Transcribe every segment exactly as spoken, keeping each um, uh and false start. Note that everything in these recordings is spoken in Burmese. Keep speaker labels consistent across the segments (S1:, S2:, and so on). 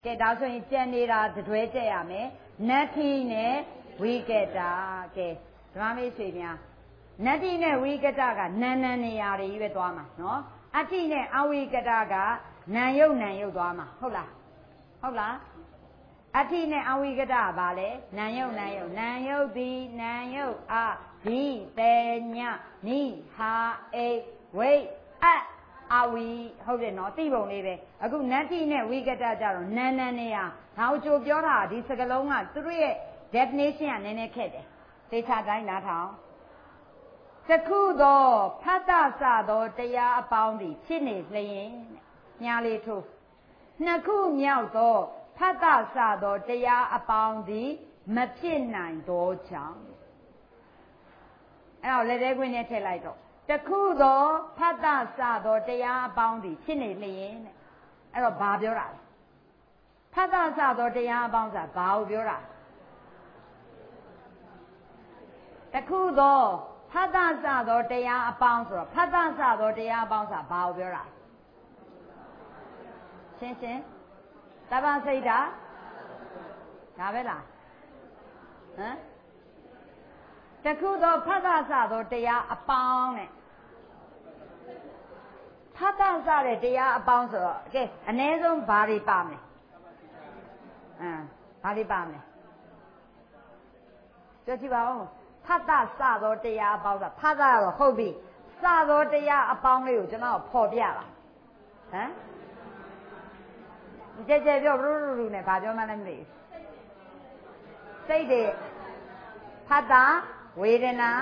S1: ကဲဒါဆိုရင်ကြံနေတာတွဲကြရမယ်နတ္ထိနဲ့ဝိကတာကဲဓမ္မမေးဆွေများနတ္ထိနဲ့ဝိကတာကနာနံနေရာတွေကြီးပဲသွားမှာနော်အတ္ထိနဲ့အဝိကတာကနာယုတ်နာယုတ်သွားမှာဟုတ်လားဟုတ်လားအတ္ထိနဲ့အဝိကတာကဘာလဲနာယုတ်နာယုတ်နာယုတ်ဒီနာယုတ်အဒီတေညနိဟာအေဝိအအဝီဟုတ်တယ်နော်သိပုံလေးပဲအခုနတ္ထိနဲ့ဝိကတကြတော့နန်းနန်းနေရဒါကိုကြိုပြောတာဒီစကလုံးကသူတို့ရဲ့ definition ကနည်းနည်းခက်တယ်သေချာတိုင်းနားထောင်တခုသောဖတ်တဆသောတရားအပေါင်းသည်ဖြစ်နေလျင်ညာလေးထိုးနှစ်ခုမြောက်သောဖတ်တဆသောတရားအပေါင်းသည်မဖြစ်နိုင်သောကြောင့်အဲ့တော့လက်သေးခွင်းနဲ့ထည့်လိုက်တော့တခုသောဖတ်တဆသောတရားအပေါင်းသည်ဖြစ်နေလျင်တဲ့အဲ့တော့ဘာပြောတာလဲဖတ်တဆသောတရားအပေါင်းဆိုတာဘာကိုပြောတာတခုသောဖတ်တဆသောတရားအပေါင်းဆိုတော့ဖတ်တဆသောတရားအပေါင်းဆိုတာဘာကိုပြောတာရှင်းရှင်းတပ္ပစိတ်ဓာဒါပဲလားဟမ်တခုသောဖတ်တဆသောတရားအပေါင်းနဲ့ဖတ်တဆတဲ့တရားအပေါင်းဆိုတော့ကဲအ ਨੇ ဆုံးဘာတွေပါမလဲအမ်ဘာတွေပါမလဲကြည့်ကြည့်ပါဦးဖတ်တဆသောတရားအပေါင်းဆိုဖတ်တာတော့ဟုတ်ပြီစသောတရားအပေါင်းလေးကိုကျွန်တော်ဖော်ပြတာဟမ်ကြဲကြဲပြောရူရူနဲ့ဘာပြောမှလည်းမသိဘူးစိတ်တွေဖတ်တာဝေဒနာ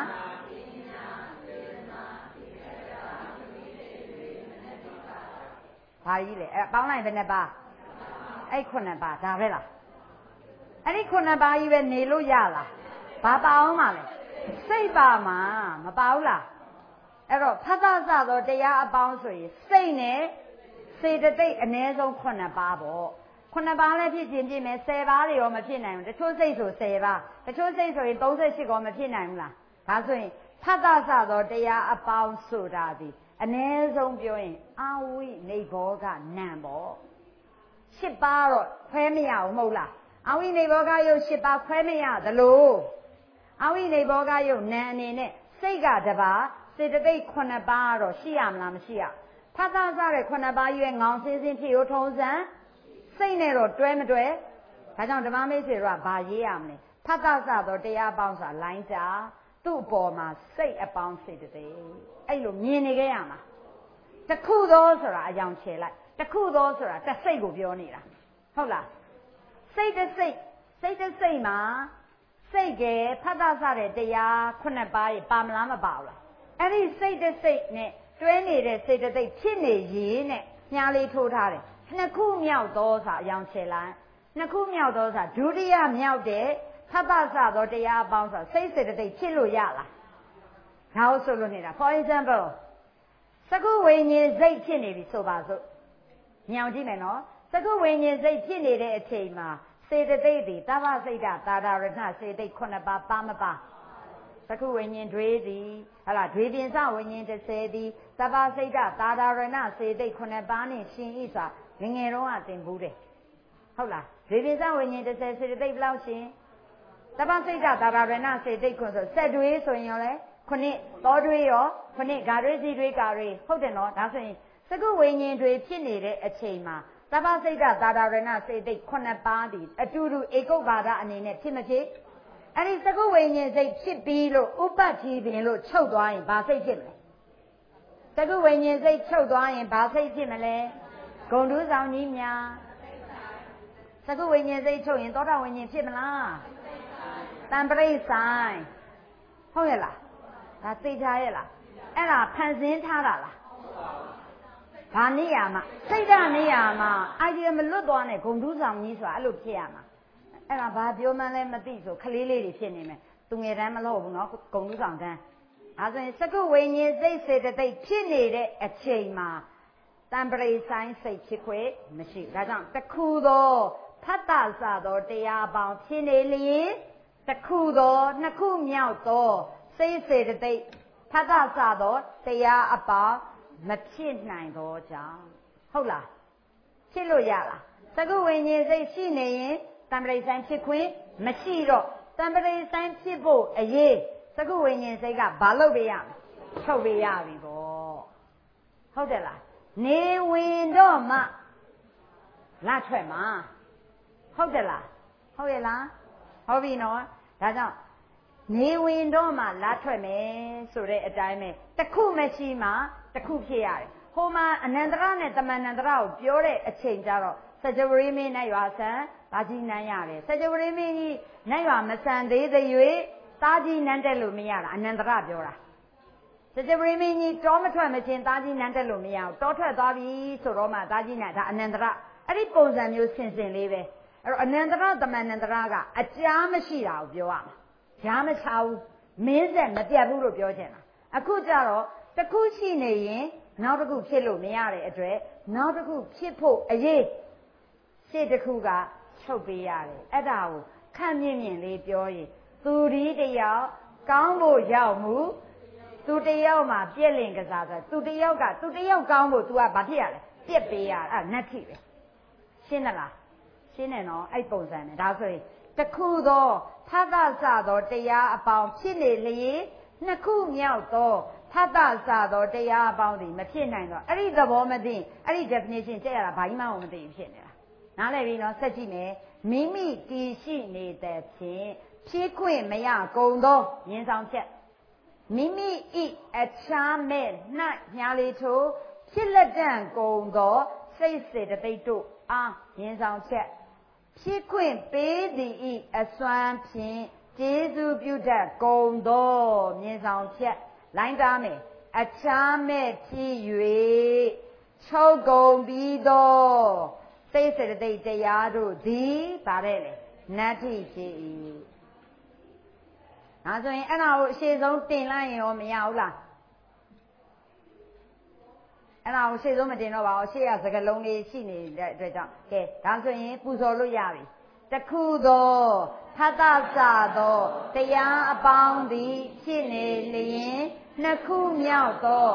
S1: ဘာကြီးလဲအဲပေါင်းလိုက်ဘယ်နှပါအဲ့ခုနှစ်ပါဒါပဲလားအဲ့ဒီခုနှစ်ပါကြီးပဲနေလို့ရလားဘာပါအောင်မလဲစိတ်ပါမှာမပါဘူးလားအဲ့တော့ဖတ်သစသောတရားအပေါင်းဆိုရင်စိတ်နဲ့စေတသိက်အ ਨੇ ဆုံးခုနှစ်ပါပေါ့ခုနှစ်ပါးလည်းဖြစ်ခြင်းဖြစ်မယ်ဆယ်ပါးတွေရောမဖြစ်နိုင်ဘူးတချို့စိတ်ဆိုဆယ်ပါးတချို့စိတ်ဆိုရင်သုံးဆယ့်ရှစ်ကောမဖြစ်နိုင်ဘူးလားဒါဆိုရင်ဖတ်သစသောတရားအပေါင်းဆိုတာဒီအ ਨੇ ဆုံးပြောရင်အာဝိနိဘောကနံပေါ့ရှစ်ပါးတော့ခွဲမရဘူးမဟုတ်လားအာဝိနိဘောကယုတ်ရှစ်ပါးခွဲမရသလိုအာဝိနိဘောကယုတ်နံအနေနဲ့စိတ်ကတပါးစေတသိက်ခုနှစ်ပါးတော့ရှိရမလားမရှိရဖတ်သစတဲ့ခုနှစ်ပါးရွယ်ငောင်စင်းစင်းဖြစ်ရိုးထုံးစံစိတ်နဲ့တော့တွဲမတွဲဒါကြောင့်ဓမ္မမိတ်ဆွေတို့ကဘာရေးရမလဲဖတ်သစတော့တရားပေါင်းဆိုတာလိုင်းတာသူ့အပေါ်မှာစိတ်အပေါင်းစေတသိက်အဲ့လိုမြင်နေခဲ့ရမှာတခုသောဆိုတာအယောင်ချေလိုက်တခုသောဆိုတာတစ်စိတ်ကိုပြောနေတာဟုတ်လားစိတ်တစ်စိတ်စိတ်တစ်စိတ်မှာစိတ်ကဖတ်သစတဲ့တရားခုနှစ်ပါးရေပါမလားမပါဘူးလားအဲ့ဒီစိတ်တစ်စိတ်နဲ့တွဲနေတဲ့စေတသိက်ဖြစ်နေရေးနဲ့ညားလေးထိုးထားတယ်နှစ်ခုမြောက်သောဆိုတာအယောင်ချေလိုက်နှစ်ခုမြောက်သောဆိုတာဒုတိယမြောက်တဲ့ဖတ်သစသောတရားအပေါင်းဆိုတာစိတ်စေတသိက်ဖြစ်လို့ရလားဒါဟုတ်ဆိုလို့နေတာ for example စကုဝိညာဉ်စိတ်ဖြစ်နေပြီဆိုပါစို့ညောင်ကြည့်မယ်နော်စကုဝိညာဉ်စိတ်ဖြစ်နေတဲ့အချိန်မှာစေတသိက်တွေတဗ္ဗစိတ်တာတာရဏစေတသိက်ခုနှစ်ပါးပါမပါစကုဝိညာဉ်တွေးသည်ဟလာတွေးပြင်စဝိညာဉ်တစ်ဆယ်သည်တဗ္ဗစိတ်တာတာရဏစေတသိက်ခုနှစ်ပါးနဲ့ရှင်ဤစွာငငယ်တော့ကသင်ဘူးတယ်ဟုတ်လားတွေးပြင်စဝိညာဉ်တစ်ဆယ်စေတသိက်ဘယ်လောက်ရှင်တဗ္ဗစိတ်တာတာရဏစေတသိက်ခုဆိုစက်တွေးဆိုရင်ရောလဲခုနှစ်သောတွေးရောခုနှစ်ဂါတွေးစီတွေးကာတွေဟုတ်တယ်နော်ဒါဆိုရင်စကုဝိညာဉ်တွေဖြစ်နေတဲ့အချိန်မှာသဗ္ဗစိတ်တာတာရဏစေတသိက်ခုနှစ်ပါးဒီအတူတူဧကုပ္ပါဒအနေနဲ့ဖြစ်မဖြစ်အဲ့ဒီစကုဝိညာဉ်စိတ်ဖြစ်ပြီးလို့ဥပ္ပတိပင်လို့ချုပ်သွားရင်ဘာစိတ်ဖြစ်မလဲစကုဝိညာဉ်စိတ်ချုပ်သွားရင်ဘာစိတ်ဖြစ်မလဲဂုဏ်တူးဆောင်ကြီးများစကုဝိညာဉ်စိတ်ချုပ်ရင်သောတာဝိညာဉ်ဖြစ်မလားတံပရိဆိုင်ဟုတ်ရဲ့လားဒါသိကြရဲ့လားအဲ့ဒါဖန်ဆင်းထားတာလားဘာနေရမှာစိတ်ဓာတ်နေရမှာအိုင်ဒီယာမလွတ်သွားနဲ့ဂုံတူးဆောင်ကြီးဆိုတာအဲ့လိုဖြစ်ရမှာအဲ့ဒါဘာပြောမှန်းလဲမသိဆိုခလေးလေးတွေဖြစ်နေမယ်သူငယ်တန်းမလို့ဘူးနော်ဂုံတူးဆောင်တန်းဒါဆိုရင်စကုဝိညာဉ်စိတ်စေတသိက်ဖြစ်နေတဲ့အချိန်မှာတံပရိဆိုင်စိတ်ဖြစ်ခွင့်မရှိဒါကြောင့်တခုသောဖတ်တဆသောတရားပေါင်းဖြစ်နေလျင်တခုသောနှစ်ခုမြောက်သောစိတ်စေတသိက်ဖတ်သစသောတရားအပေါင်းမဖြစ်နိုင်သောကြောင့်ဟုတ်လားဖြစ်လို့ရလားသကုဝိညာဉ်စိတ်ရှိနေရင်တံပရိသန်ဖြစ်ခွင့်မရှိတော့တံပရိသန်ဖြစ်ဖို့အရေးသကုဝိညာဉ်စိတ်ကဘာလုပ်ပေးရမလဲထုတ်ပေးရပြီပေါ့ဟုတ်တယ်လားနေဝင်တော့မှလာထွက်မှာဟုတ်တယ်လားဟုတ်ရဲ့လားဟုတ်ပြီနော်ဒါကြောင့်နေဝင်တော့မှလာထွက်မယ်ဆိုတဲ့အတိုင်းပဲတစ်ခုမရှိမှတစ်ခုဖြစ်ရတယ်ဟိုမှာအနန္တရနဲ့တမန်န္တရကိုပြောတဲ့အချိန်ကျတော့စကြဝဠာမင်းနဲ့ရွာဆန်တာကြီးနန်းရတယ်စကြဝဠာမင်းကြီးနဲ့ရွာမဆန်သေးသေး၍တာကြီးနန်းတက်လို့မရတာအနန္တရပြောတာစကြဝဠာမင်းကြီးတောမထွက်မချင်းတာကြီးနန်းတက်လို့မရဘူးတောထွက်သွားပြီဆိုတော့မှတာကြီးနန်းဒါအနန္တရအဲ့ဒီပုံစံမျိုးဆင်ဆင်လေးပဲအဲ့တော့အနန္တရတမန်န္တရကအကြားမရှိတာကိုပြောရမှာကြားမချဘူးမင်းဆက်မပြတ်ဘူးလို့ပြောချင်တာအခုကျတော့တစ်ခုရှိနေရင်နောက်တစ်ခုဖြစ်လို့မရတဲ့အတွက်နောက်တစ်ခုဖြစ်ဖို့အရေးရှေ့တစ်ခုကချုပ်ပေးရတယ်အဲ့ဒါကိုခန့်မြင့်မြင့်လေးပြောရင်သူဒီတယောက်ကောင်းဖို့ရောက်မှုသူတယောက်မှာပြည့်လင်ကစားဆိုသူတယောက်ကသူတယောက်ကောင်းဖို့ तू ကဘာဖြစ်ရလဲပြစ်ပေးရအဲ့နတ်ထိပဲရှင်းသလားရှင်းတယ်နော်အဲ့ပုံစံနဲ့ဒါဆိုရင်တစ်ခုသောထသစသောတရားအပေါင်းဖြစ်နေလျင်နှစ်ခုမြောက်သောထသစသောတရားအပေါင်းသည်မဖြစ်နိုင်တော့အဲ့ဒီသဘောမသိအဲ့ဒီ definition ကြည့်ရတာဘာမှမသိဘူးဖြစ်နေတာနားလည်ပြီနော်ဆက်ကြည့်မယ်မိမိတည်ရှိနေတဲ့ဖြင့်ဖြည့်ခွင့်မရကုန်သောရင်းဆောင်ချက်မိမိဤအခြားမဲ့နှံ့ညာလေးထိုးဖြစ်လက်တန့်ကုန်သောစိတ်စေတသိက်တို့အားရင်းဆောင်ချက်ဖြစ်ခွင့်ပေးသည်ဤအစွမ်းဖြင့်ကျေးဇူးပြုတတ်ကုန်သောမြင်ဆောင်ချက်လိုင်းသားမယ်အခြားမဲ့ဖြစ်၍ချုပ်ကုန်ပြီးသောစိတ်စေတသိက်တရားတို့သည်ဗါတဲ့လေနတ္ထိဖြစ်၏ဒါဆိုရင်အဲ့ဒါကိုအရှိဆုံးတင်လိုက်ရင်ရောမရဘူးလားအဲ့ဒါကိုရှေ့ဆုံးမတင်တော့ပါဘူးရှေ့ကစကလုံးလေးရှိနေတဲ့အတွက်ကြောင့်ကဲဒါဆိုရင်ပူဇော်လို့ရပြီတခုသောထသစသောတရားအပေါင်းသည်ဖြစ်နေလျင်နှစ်ခုမြောက်သော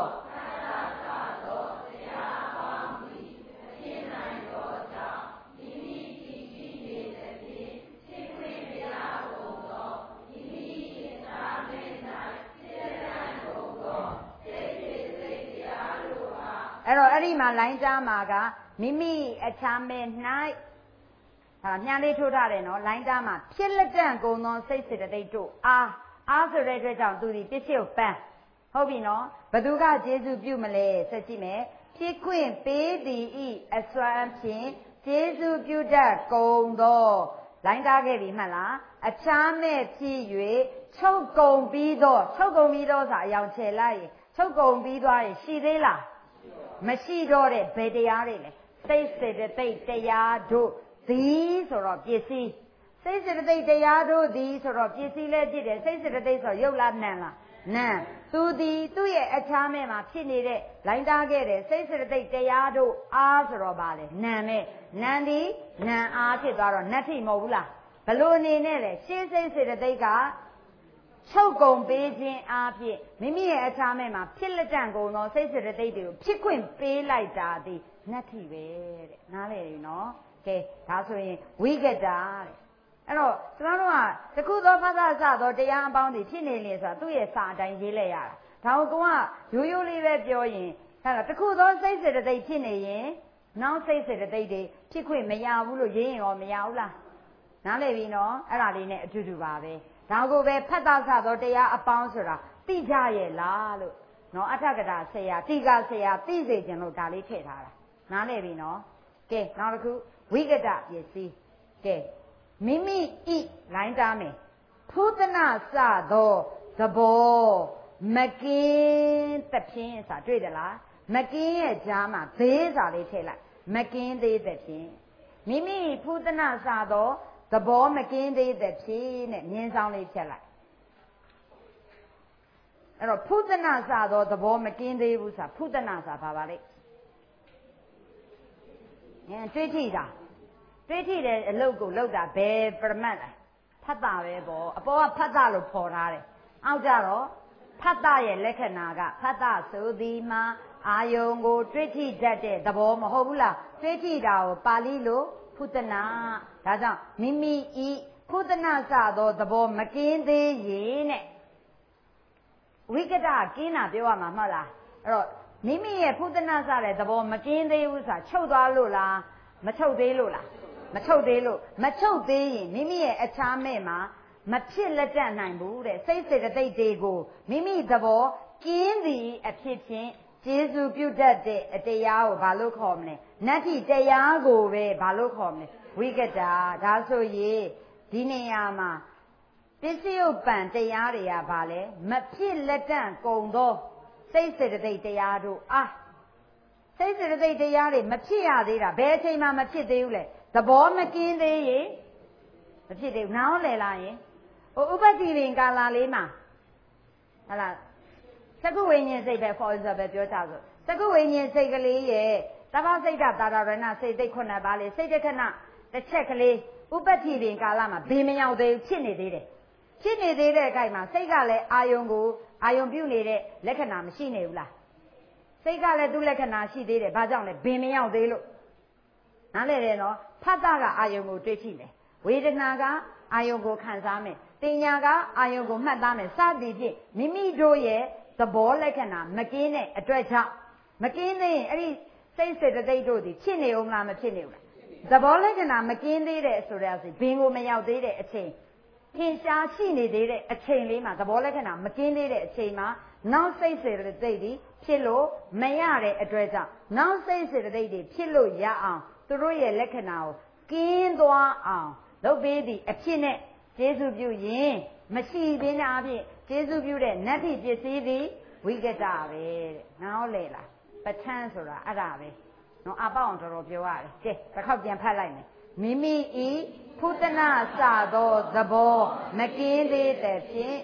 S1: အဲ့တော့အဲ့ဒီမှာလိုင်းကြားမှာကမိမိအခြားမဲ့၌ဟာမြားလေးထိုးထားတယ်နော်လိုင်းကြားမှာဖြစ်လက်တန့်ကုန်သောစိတ်စေတသိက်တို့အားအားဆိုတဲ့အတွက်ကြောင့်သူဒီပစ္စည်းကိုပန်းဟုတ်ပြီနော်ဘသူကကျေးဇူးပြုမလဲဆက်ကြည့်မယ်ဖြစ်ခွင့်ပေးသည်ဤအစွမ်းဖြင့်ကျေးဇူးပြုတတ်ကုန်သောလိုင်းသားခဲ့ပြီမှတ်လားအခြားမဲ့ဖြစ်၍ချုပ်ကုန်ပြီးသောချုပ်ကုန်ပြီးသောဆိုအယောင်ချေလိုက်ရင်ချုပ်ကုန်ပြီးသွားရင်ရှိသေးလားမရှိတော့တဲ့ဘယ်တရားတွေလဲစိတ်စေတသိက်တရားတို့သည်ဆိုတော့ပစ္စည်းစိတ်စေတသိက်တရားတို့သည်ဆိုတော့ပစ္စည်းလည်းဖြစ်တယ်စိတ်စေတသိက်ဆိုရုပ်လားနာမ်လားနာမ်သူသည်သူ့ရဲ့အခြားမဲ့မှာဖြစ်နေတဲ့လိုင်းသားခဲ့တဲ့စိတ်စေတသိက်တရားတို့အားဆိုတော့ဗာလေနာမ်နဲ့နာမ်သည်နာမ်အားဖြစ်သွားတော့နတ္ထိမဟုတ်ဘူးလားဘလို့အနေနဲ့လဲရှင်းစိတ်စေတသိက်ကချုပ်ကုန်ပေးခြင်းအားဖြင့်မိမိရဲ့အခြားမဲ့မှာဖြစ်လက်တန့်ကုန်သောစိတ်စေတသိက်တွေကိုဖြစ်ခွင့်ပေးလိုက်တာဒီနတ္ထိပဲတဲ့နားလေပြီနော်ကဲဒါဆိုရင်ဝိကတာတဲ့အဲ့တော့ကျွန်တော်တို့ကတခုသောဖသစသောတရားအပေါင်းတွေဖြစ်နေလေဆိုတာသူ့ရဲ့စာအတိုင်းရေးလိုက်ရတာဒါကိုကရိုးရိုးလေးပဲပြောရင်အဲ့တော့တခုသောစိတ်စေတသိက်ဖြစ်နေရင်နောက်စိတ်စေတသိက်တွေဖြစ်ခွင့်မရဘူးလို့ရေးရင်ရောမရဘူးလားနားလေပြီနော်အဲ့ဒါလေးနဲ့အတူတူပါပဲဒါကိုပဲဖတ်တာဆသောတရားအပေါင်းဆိုတာသိကြရဲ့လားလို့နော်အထက်ကတာဆရာတိကဆရာသိစေခြင်းလို့ဒါလေးထည့်ထားတာနားလည်ပြီနော်ကဲနောက်တစ်ခုဝိကတပစ္စည်းကဲမိမိဤလိုင်းသားမယ်ဖုဒနာစသောသဘောမကင်းသဖြင့်စာတွေ့တယ်လားမကင်းရဲ့ကြားမှာသေးစာလေးထည့်လိုက်မကင်းသေးသဖြင့်မိမိဖုဒနာစသောသဘောမကင်းသေးတဲ့ဖြင့်နဲ့မြင်းဆောင်လေးဖြတ်လိုက်အဲ့တော့ဖုဒနာစာသောသဘောမကင်းသေးဘူးဆိုတာဖုဒနာစာဘာပါလဲအဲတွေးထိတာတွေးထိတဲ့အလုပ်ကိုလုပ်တာဘယ်ပရမတ်လဲဖတ်တာပဲပေါ့အပေါ်ကဖတ်တာလို့ဖော်ထားတယ်အောက်ကြတော့ဖတ်တာရဲ့လက္ခဏာကဖတ်တာဆိုသည်မှာအာယုံကိုတွေးထိတတ်တဲ့သဘောမဟုတ်ဘူးလားတွေးထိတာကိုပါဠိလိုဖုဒနာဒါကြောင့်မိမိဤဖုဒနာစသောသဘောမကင်းသေးရင်နဲ့ဝိကတကင်းတာပြောရမှာမဟုတ်လားအဲ့တော့မိမိရဲ့ဖုဒနာစတဲ့သဘောမကင်းသေးဘူးဆိုတာချုပ်သွားလို့လားမချုပ်သေးလို့လားမချုပ်သေးလို့မချုပ်သေးရင်မိမိရဲ့အခြားမဲ့မှာမဖြစ်လက်တတ်နိုင်ဘူးတဲ့စိတ်စေတသိက်တွေကိုမိမိသဘောကင်းသည်အဖြစ်ဖြင့်ကျေစုပြုတတ်တဲ့အတရားကိုဘာလို့ခေါ်မလဲနတ္ထိတရားကိုပဲဘာလို့ခေါ်မလဲဝိကတာဒါဆိုရင်ဒီနေရာမှာပစ္စယုပ္ပံတရားတွေကဘာလဲမဖြစ်လက်တတ်ကုန်သောစိတ်စေတသိက်တရားတို့အာစိတ်စေတသိက်တရားတွေမဖြစ်ရသေးတာဘယ်အချိန်မှမဖြစ်သေးဘူးလဲသဘောမကင်းသေးရင်မဖြစ်သေးဘူးနားလည်လားယင်ဟိုဥပတိရင်ကာလလေးမှာဟလာသကုဝိညာဉ်စိတ်ပဲ for example ပဲပြောကြဆိုသကုဝိညာဉ်စိတ်ကလေးရဲ့သဘောစိတ်ကတာတာရဏစိတ်သိက်ခုနှစ်ပါးလေးစိတ်တခဏတစ်ချက်ကလေးဥပတိရင်ကာလမှာဘေးမရောက်သေးဘူးဖြစ်နေသေးတယ်ဖြစ်နေသေးတဲ့အချိန်မှာစိတ်ကလည်းအာယုံကိုအာယုံပြုနေတဲ့လက္ခဏာမရှိနေဘူးလားစိတ်ကလည်းသူ့လက္ခဏာရှိသေးတယ်ဘာကြောင့်လဲဘေးမရောက်သေးလို့နားလည်တယ်နော်ဖတ်တာကအာယုံကိုတွေ့ကြည့်မယ်ဝေဒနာကအာယုံကိုခံစားမယ်တင်ညာကအာယုံကိုမှတ်သားမယ်စသည်ဖြင့်မိမိတို့ရဲ့သဘောလက္ခဏာမကင်းတဲ့အတွက်ကြောင့်မကင်းသေးရင်အဲ့ဒီစိတ်စေတသိက်တို့ဒီဖြစ်နေအောင်လားမဖြစ်နေဘူးလားသဘောလက္ခဏာမကင်းသေးတဲ့ဆိုတဲ့အစီဘင်းကိုမရောက်သေးတဲ့အချိန်ထင်ရှားရှိနေသေးတဲ့အချိန်လေးမှာသဘောလက္ခဏာမကင်းသေးတဲ့အချိန်မှာနောက်စိတ်စေတသိက်တွေဖြစ်လို့မရတဲ့အတွက်ကြောင့်နောက်စိတ်စေတသိက်တွေဖြစ်လို့ရအောင်သူတို့ရဲ့လက္ခဏာကိုကင်းသွားအောင်လုပ်ပေးသည့်အဖြစ်နဲ့ကျေစုပြုရင်မရှိသေးတဲ့အဖြစ်ကျေစုပြုတဲ့နတ္ထိပစ္စည်းသည်ဝိကတပဲတဲ့နားလေလားပဋ္ဌာန်းဆိုတာအဲ့ဒါပဲနော်အပေါ့အောင်တော်တော်ပြောရတယ်ကဲတစ်ခေါက်ပြန်ဖတ်လိုက်မယ်မိမိဤဖုတနာစသောသဘောမကင်းသေးတဲ့ဖြင့်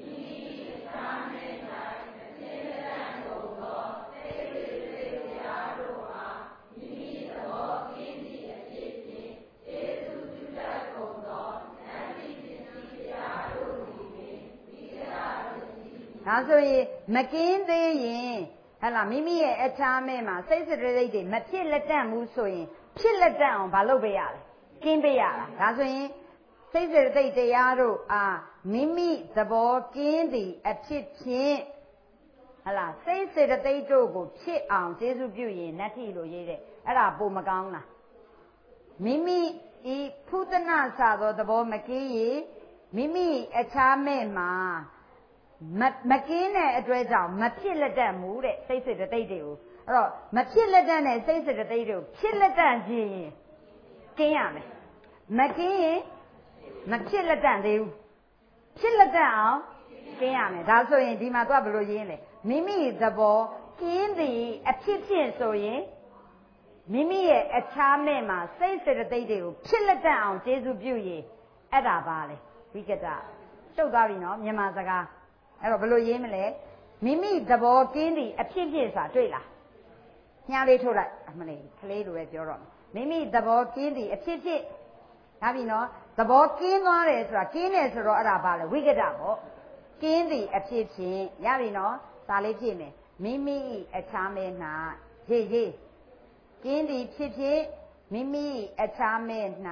S1: ဒါဆိုရင်မကင်းသေးရင်ဟဲ့လားမိမိရဲ့အခြားမဲ့မှာစိတ်စေတသိက်တွေမဖြစ်လက်တန့်ဘူးဆိုရင်ဖြစ်လက်တန့်အောင်မလုပ်ပေးရလဲကင်းပေးရတာဒါဆိုရင်စိတ်စေတသိက်တရားတို့အာမိမိသဘောကင်းသည်အဖြစ်ဖြင့်ဟဲ့လားစိတ်စေတသိက်တို့ကိုဖြစ်အောင်ကျေစုပြုရင်နတ္ထိလို့ရေးတဲ့အဲ့ဒါပုံမကောင်းလားမိမိဤဖုဒနာစသောသဘောမကင်းရင်မိမိအခြားမဲ့မှာမမကင်းတဲ့အတွက်ကြောင့်မဖြစ်လက်တတ်ဘူးတဲ့စိတ်စေတသိက်တွေကိုအဲ့တော့မဖြစ်လက်တတ်တဲ့စိတ်စေတသိက်တွေကိုဖြစ်လက်တတ်ခြင်းကင်းရမယ်မကင်းရင်မဖြစ်လက်တတ်သေးဘူးဖြစ်လက်တတ်အောင်ကင်းရမယ်ဒါဆိုရင်ဒီမှာသွားဘယ်လိုရင်းလဲမိမိသဘောကင်းသည်အဖြစ်ဖြင့်ဆိုရင်မိမိရဲ့အခြားမဲ့မှာစိတ်စေတသိက်တွေကိုဖြစ်လက်တတ်အောင်ကျေစုပြုရင်အဲ့ဒါပါလေဝိကတရှုပ်သွားပြီနော်မြန်မာစကားအဲ့တော့ဘယ်လိုရေးမလဲမိမိသဘောကင်းသည်အဖြစ်ဖြစ်ဆိုတာတွေ့လားညားလေးထုတ်လိုက်အမလေးကလေးလိုပဲပြောတော့မိမိသဘောကင်းသည်အဖြစ်ဖြစ်ဒါပြီနော်သဘောကင်းသွားတယ်ဆိုတာကင်းတယ်ဆိုတော့အဲ့ဒါပါလေဝိကတပေါ့ကင်းသည်အဖြစ်ဖြစ်ရပြီနော်စာလေးဖြည့်မယ်မိမိအခြားမဲ့၌ရေးရေးကင်းသည်ဖြစ်ဖြစ်မိမိအခြားမဲ့၌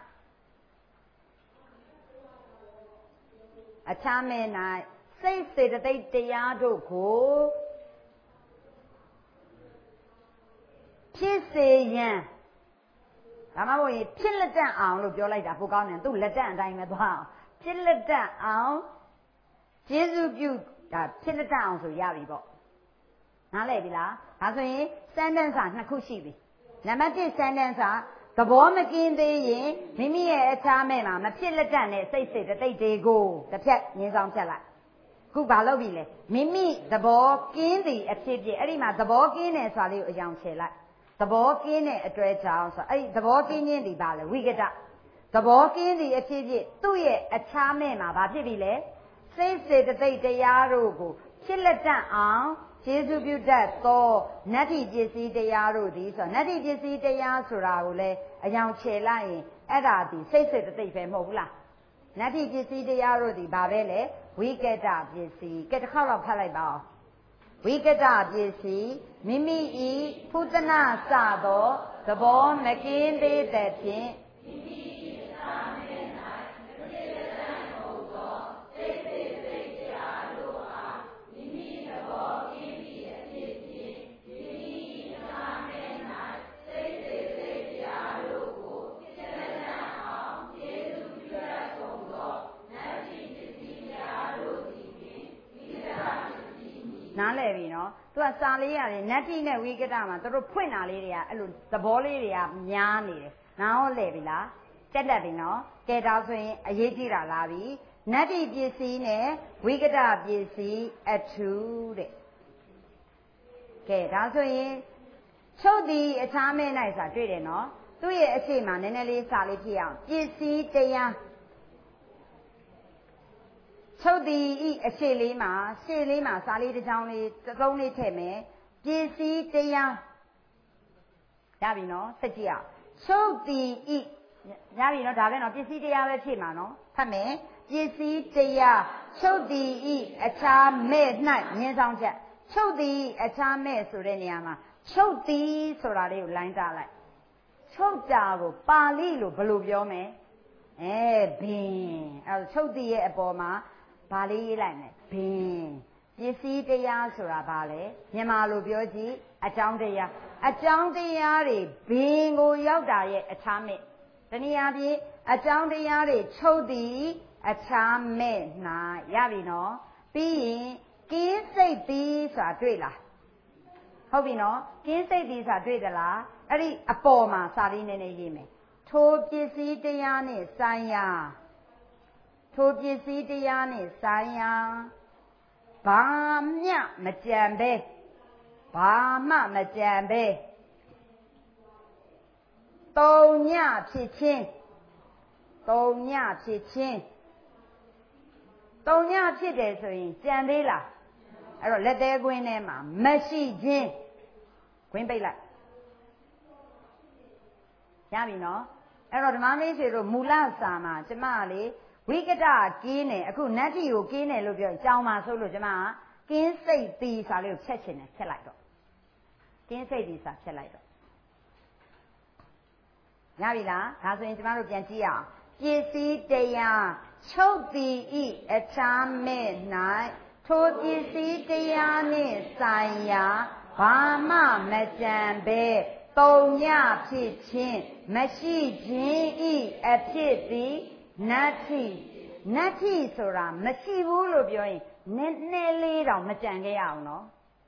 S1: အခြားမဲ့၌စိတ်စေတသိက်တရားတို့ကိုဖြစ်စေရန်ဒါမှမဟုတ်ရင်ဖြစ်လက်တန့်အောင်လို့ပြောလိုက်တာပိုကောင်းတယ်သူလက်တန့်အတိုင်းပဲသွားအောင်ဖြစ်လက်တန့်အောင်ကျေစုပြုဒါဖြစ်လက်တန့်အောင်ဆိုရပြီပေါ့နားလည်ပြီလားဒါဆိုရင်စတန်စာနှစ်ခုရှိပြီနံပါတ်တစ်စတန်စာသဘောမကင်းသေးရင်မိမိရဲ့အခြားမဲ့မှာမဖြစ်လက်တန့်တဲ့စိတ်စေတသိက်တွေကိုတစ်ဖြတ်ငင်းဆောင်ဖြတ်လိုက်ခုဘာလုပ်ပြီလဲမိမိသဘောကင်းသည်အဖြစ်ဖြစ်အဲ့ဒီမှာသဘောကင်းတယ်ဆိုတာလေးကိုအယောင်ချေလိုက်သဘောကင်းတဲ့အတွေ့အကြုံဆိုအဲ့ဒီသဘောကင်းခြင်းဒီပါလေဝိကတသဘောကင်းသည်အဖြစ်ဖြစ်သူ့ရဲ့အခြားမဲ့မှာဘာဖြစ်ပြီလဲစိတ်စေတသိက်တရားတို့ကိုဖြစ်လက်တန့်အောင်ကျေစုပြုတတ်သောနတ္ထိပစ္စည်းတရားတို့သည်ဆိုနတ္ထိပစ္စည်းတရားဆိုတာကိုလေအယောင်ချေလိုက်ရင်အဲ့ဒါဒီစိတ်စေတသိက်ပဲမဟုတ်ဘူးလားနတ္ထိပစ္စည်းတရားတို့ဒီဘာပဲလဲဝိကတပစ္စည်းကဲတစ်ခေါက်တော့ဖတ်လိုက်ပါဦးဝိကတပစ္စည်းမိမိဤဖုဒနာစသောသသဘောမကင်းသေးတဲ့ဖြင့်နားလည်ပြီနော်သူကစာလေးရတယ်နတ္တိနဲ့ဝိကတမှာသူတို့ဖွင့်တာလေးတွေကအဲ့လိုသဘောလေးတွေကများနေတယ်နားဟောလဲပြီလားတက်တက်ပြီနော်ကဲဒါဆိုရင်အရေးကြီးတာလားပြီနတ္တိပစ္စည်းနဲ့ဝိကတပစ္စည်းအထူးတဲ့ကဲဒါဆိုရင်ချုပ်သည်အခြားမဲ့၌ဆိုတာတွေ့တယ်နော်သူ့ရဲ့အရှိမနည်းနည်းလေးစာလေးဖြစ်အောင်ပစ္စည်းတရားချုပ်သည်ဤအရှိလေးမှာရှေ့လေးမှာစာလေးတစ်ချောင်းလေးတစ်စုံလေးထည့်မယ်ပစ္စည်းတရားရပြီနော်ဆက်ကြည့်အောင်ချုပ်သည်ဤရပြီနော်ဒါပဲနော်ပစ္စည်းတရားပဲဖြစ်မှာနော်ဖတ်မယ်ပစ္စည်းတရားချုပ်သည်ဤအခြားမဲ့၌မြင်းဆောင်ချက်ချုပ်သည်အခြားမဲ့ဆိုတဲ့နေရာမှာချုပ်သည်ဆိုတာလေးကိုလိုင်းတာလိုက်ချုပ်တာကိုပါဠိလိုဘယ်လိုပြောမလဲအဲဘင်းအဲချုပ်သည်ရဲ့အပေါ်မှာဘာလေးရေးလိုက်မယ်ဘင်းပစ္စည်းတရားဆိုတာဘာလဲမြန်မာလိုပြောကြည့်အကြောင်းတရားအကြောင်းတရားတွေဘင်းကိုရောက်တာရဲ့အခြားမဲ့တနည်းအားဖြင့်အကြောင်းတရားတွေချုပ်သည်အခြားမဲ့၌ရပြီနော်ပြီးရင်ကင်းစိတ်သည်ဆိုတာတွေ့လားဟုတ်ပြီနော်ကင်းစိတ်သည်ဆိုတာတွေ့သလားအဲ့ဒီအပေါ်မှာစာလေးနည်းနည်းရေးမယ်ထိုပစ္စည်းတရားနဲ့ဆိုင်ရာထိုပစ္စည်းတရားနဲ့ဆိုင်ရာဘာမျှမကြံပဲဘာမှမကြံပဲတုံညဖြစ်ချင်းတုံညဖြစ်ချင်းတုံညဖြစ်တယ်ဆိုရင်ကြံသေးလားအဲ့တော့လက်သေးကွင်းထဲမှာမရှိချင်းကွင်းပိတ်လိုက်ရပြီနော်အဲ့တော့ဓမ္မမိတ်ဆွေတို့မူလစာမှာကျမကလေဝိကတကင်းတယ်အခုနတ္တိကိုကင်းတယ်လို့ပြောရင်ကြောင်ပါဆိုလို့ကျမကကင်းစိတ်သီစာလေးကိုဖြတ်ချင်တယ်ဖြတ်လိုက်တော့ကင်းစိတ်သီစာဖြတ်လိုက်တော့ရပြီလားဒါဆိုရင်ကျမတို့ပြန်ကြည့်အောင်ပစ္စည်းတရားချုပ်သည်ဤအခြားမဲ့၌ထိုပစ္စည်းတရားနှင့်ဆိုင်ရာဘာမှမကြံပဲတုံညဖြစ်ခြင်းမရှိခြင်းဤအဖြစ်သည်နတ္ထိနတ္ထိဆိုတာမရှိဘူးလို့ပြောရင်နည်းနည်းလေးတောင်မကြံခဲ့ရအောင်နော်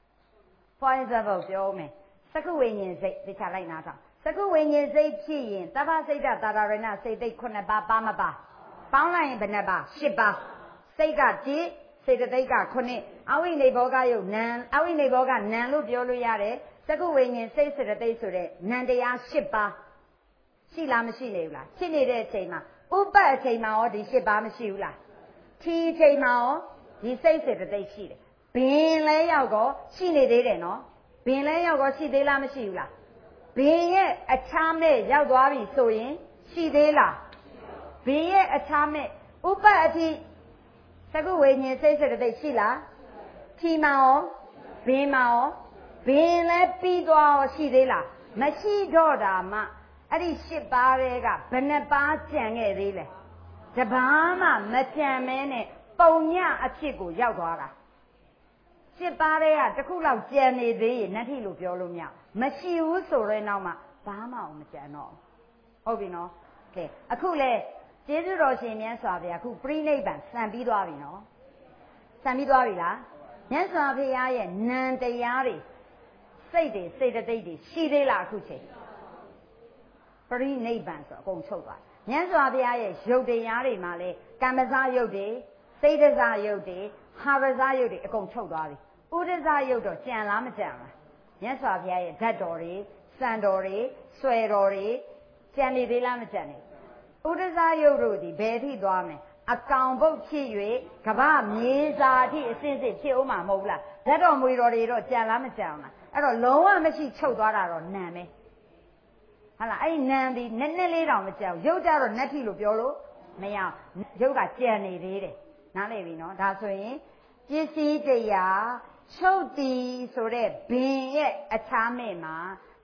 S1: for example ပြောမယ်စကုဝိညာဉ်စိတ်သိချလိုက်နာတော့စကုဝိညာဉ်စိတ်ဖြစ်ရင်တပ္ပစိတ်တသာရဏစိတ်သိခုနှစ်ပါးပါမပါပေါင်းလိုက်ရင်ဘယ်နှပါရှစ်ပါစိတ်ကတစ်စေတသိက်ကခုနှစ်အဝိနေဘောကယုတ်နံအဝိနေဘောကနံလို့ပြောလို့ရတယ်စကုဝိညာဉ်စိတ်စေတသိက်ဆိုတဲ့နံတရားရှစ်ပါရှိလားမရှိနေဘူးလားရှိနေတဲ့အချိန်မှာဥပတ်အချိန်မှာရောဒီရှစ်ပါမရှိဘူးလားထီအချိန်မှာရောဒီစိတ်စေတသိက်ရှိတယ်ဘင်းလဲရောက်တော့ရှိနေသေးတယ်နော်ဘင်းလဲရောက်တော့ရှိသေးလားမရှိဘူးလားဘင်းရဲ့အခြားမဲ့ရောက်သွားပြီဆိုရင်ရှိသေးလားဘင်းရဲ့အခြားမဲ့ဥပတ်အထိစကုဝိညာဉ်စိတ်စေတသိက်ရှိလားထီမှာရောဘင်းမှာရောဘင်းလဲပြီးသွားရောရှိသေးလားမရှိတော့တာမှအဲ့ဒီရှစ်ပါးတွေကဘယ်နှပါးကြံခဲ့သေးလဲတပါးမှမကြံမဲနဲ့ပုံညအဖြစ်ကိုရောက်သွားတာရှစ်ပါးတွေကတခုလောက်ကြံနေသေးရင်နတ္ထိလို့ပြောလို့မရမရှိဘူးဆိုတဲ့နောက်မှာဘာမှမကြံတော့ဟုတ်ပြီနော်ကဲအခုလေကျေးဇူးတော်ရှင်မြတ်စွာဘုရားအခုပြိဋိဘံစံပြီးသွားပြီနော်စံပြီးသွားပြီလားမြတ်စွာဘုရားရဲ့နံတရားတွေစိတ်တွေစေတသိက်တွေရှိသေးလားအခုချိန်ပရိနိဗ္ဗာန်ဆိုအကုန်ချုပ်သွားမြတ်စွာဘုရားရဲ့ရုပ်တရားတွေမှာလဲကမ္မဇရုပ်တွေစိတ်တဇရုပ်တွေဟာရဇရုပ်တွေအကုန်ချုပ်သွားပြီဥဒဇရုပ်တော့ကြံလားမကြံလားမြတ်စွာဘုရားရဲ့ဓာတ်တော်တွေစံတော်တွေဆွဲတော်တွေကြံနေသေးလားမကြံနေဥဒဇရုပ်တို့ဒီဘယ်အထိသွားမလဲအကောင်ဘုတ်ဖြစ်၍ကဗ္ဗမြေစာအထိအစစ်စစ်ဖြစ်အောင်မှာမဟုတ်လားဓာတ်တော်မွေတော်တွေတော့ကြံလားမကြံလားအဲ့တော့လုံးဝမရှိချုပ်သွားတာတော့နံပဲဟာလားအဲ့ဒီနံဒီနည်းနည်းလေးတောင်မကြောက်ရုပ်ကြတော့နတ္ထိလို့ပြောလို့မရရုပ်ကကြံနေသေးတယ်နားလည်ပြီနော်ဒါဆိုရင်ပစ္စည်းတရားချုပ်တည်ဆိုတဲ့ဘင်ရဲ့အခြားမဲ့မှာ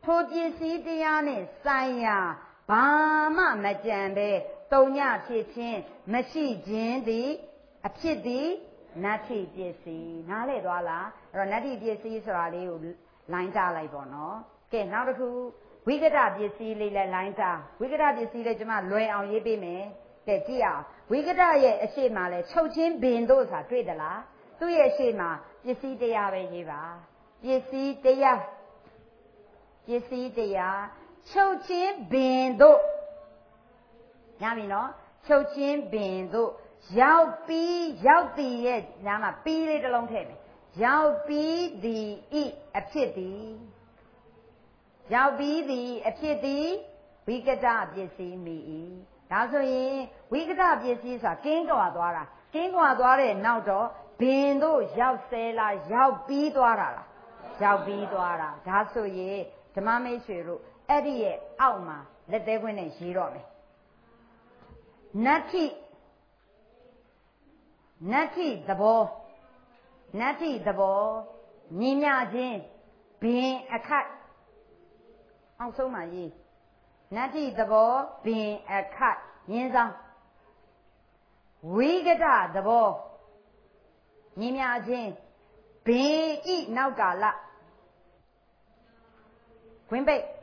S1: ထိုပစ္စည်းတရားနဲ့ဆိုင်ရာဘာမှမကြံပဲတုံညဖြစ်ခြင်းမရှိခြင်းသည်အဖြစ်သည်နတ္ထိပစ္စည်းနားလေသွားလားအဲ့တော့နတ္ထိပစ္စည်းဆိုတာလေးကိုလိုင်းကြလိုက်ပေါ့နော်ကဲနောက်တစ်ခုဝိကတပစ္စည်းလေးလည်းလိုင်းကြဝိကတပစ္စည်းလေးကျွန်မလွယ်အောင်ရေးပေးမယ်ကဲကြည့်အောင်ဝိကတရဲ့အရှိမလဲချုပ်ချင်းဘင်တို့ဆိုတာတွေ့သလားသူ့ရဲ့အရှိမပစ္စည်းတရားပဲရေးပါပစ္စည်းတရားပစ္စည်းတရားချုပ်ချင်းဘင်တို့ညပြီနော်ချုပ်ချင်းဘင်တို့ရောက်ပြီးရောက်တည်ရဲ့ညာမှာပြီးလေးတစ်လုံးထည့်မယ်ရောက်ပြီးသည်ဤအဖြစ်သည်ရောက်ပြီးသည်အဖြစ်သည်ဝိကတပစ္စည်းမိ၏ဒါဆိုရင်ဝိကတပစ္စည်းဆိုတာကင်းကွာသွားတာကင်းကွာသွားတဲ့နောက်တော့ဘင်တို့ရောက်ဆဲလားရောက်ပြီးသွားတာလားရောက်ပြီးသွားတာဒါဆိုရင်ဓမ္မမိတ်ဆွေတို့အဲ့ဒီရဲ့အောက်မှာလက်သေးခွင်းနဲ့ရေးတော့မယ်နတ္ထိနတ္ထိသဘောနတ္ထိသဘောမြင်မြခြင်းဘင်အခတ်အောင်ဆုံးပါရေးနတ္ထိသဘောဘင်အခတ်ရင်းဆောင်ဝိကတသဘောမြင်မြခြင်းဘင်ဤနောက်ကာလခွင်းပိတ်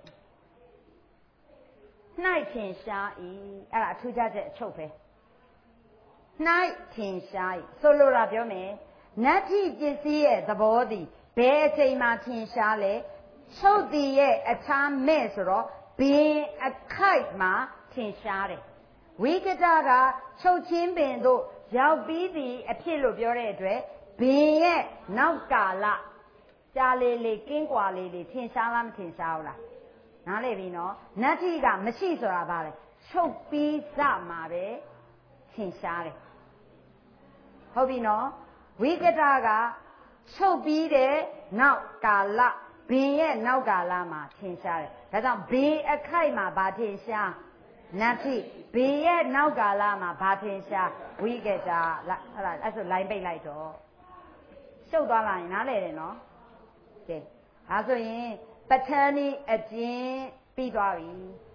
S1: ၌ထင်ရှား၏အဲ့ဒါအထူးခြားချက်အချုပ်ပဲ၌ထင်ရှား၏ဆိုလိုတာပြောမယ်နတ္ထိပစ္စည်းရဲ့သဘောသည်ဘယ်အချိန်မှထင်ရှားလဲချုပ်တည်ရဲ့အခြားမဲ့ဆိုတော့ဘင်အခိုက်မှထင်ရှားတယ်ဝိကတကချုပ်ချင်းပင်တို့ရောက်ပြီးသည်အဖြစ်လို့ပြောတဲ့အတွက်ဘင်ရဲ့နောက်ကာလကြာလေလေကင်းကွာလေလေထင်ရှားလားမထင်ရှားဘူးလားနားလည်ပြီနော်နတ္ထိကမရှိဆိုတာပါလေချုပ်ပြီးစမှာပဲထင်ရှားတယ်ဟုတ်ပြီနော်ဝိကတကချုပ်ပြီးတဲ့နောက်ကာလဘင်ရဲ့နောက်ကာလမှာထင်ရှားတယ်ဒါကြောင့်ဘင်အခိုက်မှာဘာထင်ရှားနတ္ထိဘင်ရဲ့နောက်ကာလမှာဘာထင်ရှားဝိကတအဲ့ဒါအဲ့ဆိုလိုင်းပိတ်လိုက်တော့ရှုပ်သွားလာရင်နားလည်တယ်နော်ကဲဒါဆိုရင်ပဋ္ဌာန်းဤအကျဉ်းပြီးသွားပြီ